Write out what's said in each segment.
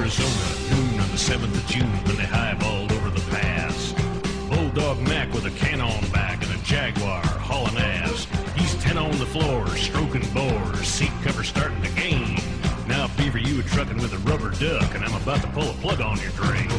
Arizona, noon on the 7th of June, when they highballed over the pass. Bulldog Mac with a cannon back and a Jaguar hauling ass. He's 10 on the floor, stroking bores, seat cover starting to gain. Now, Beaver, you were trucking with a rubber duck, and I'm about to pull a plug on your drain.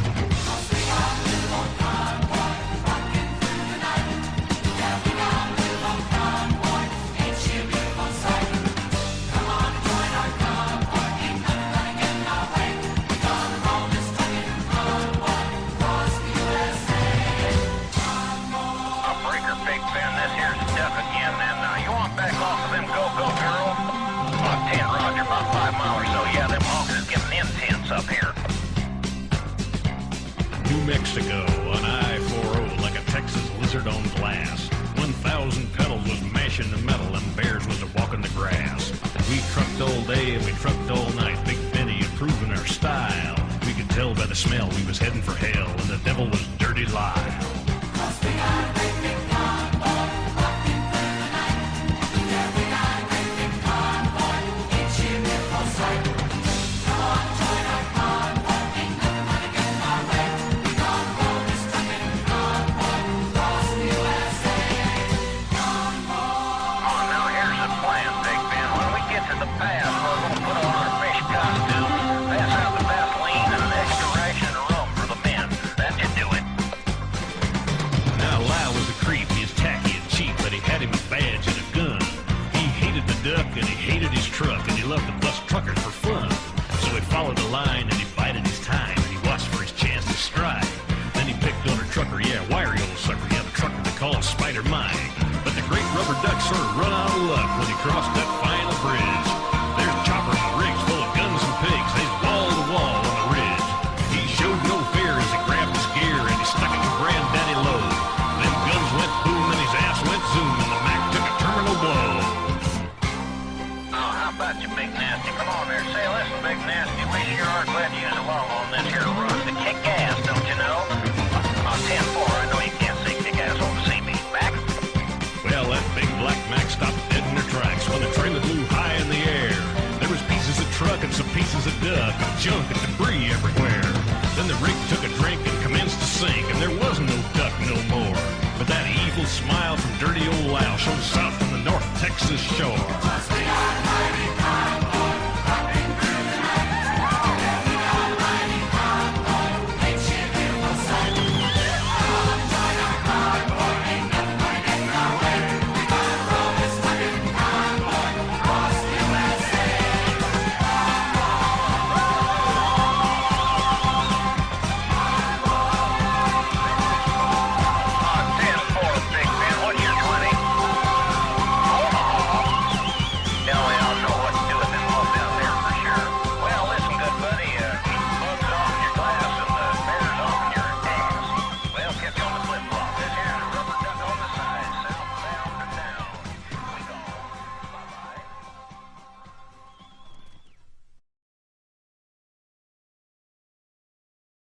New Mexico on I-40 like a Texas lizard on glass. 1,000 pedals was mashing the metal and bears was a-walking the grass. We trucked all day and we trucked all night, Big Benny improving our style. We could tell by the smell we was heading for hell, and the devil was Dirty Lyle. And he hated his truck, and he loved to bust truckers for fun. So he followed the line, and he bided his time, and he watched for his chance to strike. Then he picked on a trucker, yeah, wiry old sucker, yeah, the trucker they call Spider Mike. But the great rubber duck sort of run out of luck when he crossed that final bridge. There's choppers and rigs full of guns and pigs, they's wall to wall on the ridge. He showed no fear as he grabbed his gear, and he stuck it to Granddaddy low. Them guns went boom, and his ass went zoom, and the Mac took a terminal blow. You Big Nasty. Come on there. Say, listen, Big Nasty, we sure are glad you was along on this here run to kick ass, don't you know? On 10-4, I know you can't say kick ass on the CB. Mac? Well, that big black Mac stopped dead in their tracks when the trailer blew high in the air. There was pieces of truck and some pieces of duck and junk and debris everywhere. Then the rig took a drink and commenced to sink, and there was no duck no more. But that evil smile from dirty old Lyle showed south from the North Texas shore.